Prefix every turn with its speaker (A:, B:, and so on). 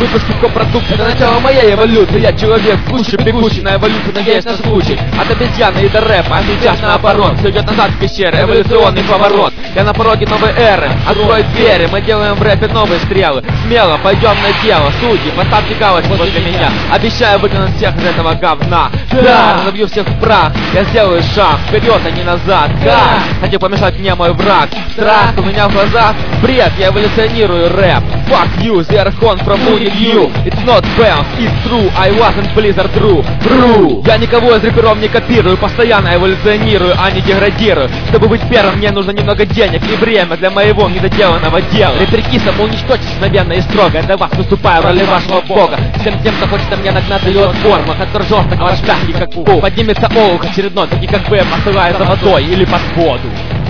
A: выпуск копродукта. Это начало моей эволюции. Я человек куча, бегущий на эволюцию, надеюсь на случай. От обезьяны и до рэпа, а сейчас наоборот. Все идет назад в пещере, эволюционный поворот. Я на пороге новой эры, открой двери. Мы делаем в рэпе новые стрелы. Смело пойдем на дело, судьи, поставьте галочку возле меня. Обещаю выкинуть всех из этого говна. Да, разобью всех в прах. Я сделаю шаг вперед, а не назад. Как? Хотел помешать мне мой враг. Страх у меня в глазах, бред, я эволюционирую рэп. Fuck you, Zerhon from Moody View. It's not bounce, it's true, I wasn't Blizzard True. True. Я никого из рэперов не копирую, постоянно эволюционирую, а не деградирую. Чтобы быть первым, мне нужно немного денег и время для моего недоделанного дела. Реперки самоуничтожьтесь мгновенно и строго. Я для вас выступаю в роли вашего бога. Всем тем, кто хочет на меня нагнаться ее формах, который жесток, ваш мягкий, как пух. Поднимется олух очередной, такие как вы, посылая за водой или под воду.